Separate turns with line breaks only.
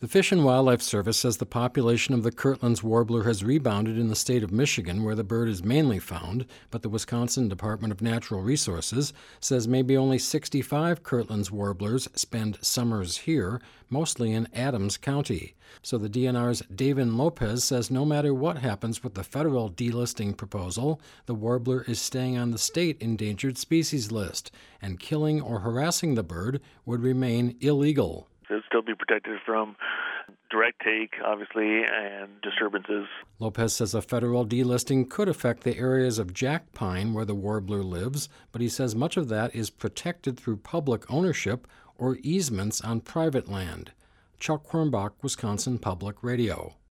The Fish and Wildlife Service says the population of the Kirtland's warbler has rebounded in the state of Michigan, where the bird is mainly found, but the Wisconsin Department of Natural Resources says maybe only 65 Kirtland's warblers spend summers here, mostly in Adams County. So the DNR's Davin Lopez says no matter what happens with the federal delisting proposal, the warbler is staying on the state endangered species list, and killing or harassing the bird would remain illegal.
It'll still be protected from direct take, obviously, and disturbances.
Lopez says a federal delisting could affect the areas of jack pine where the warbler lives, but he says much of that is protected through public ownership or easements on private land. Chuck Quirmbach, Wisconsin Public Radio.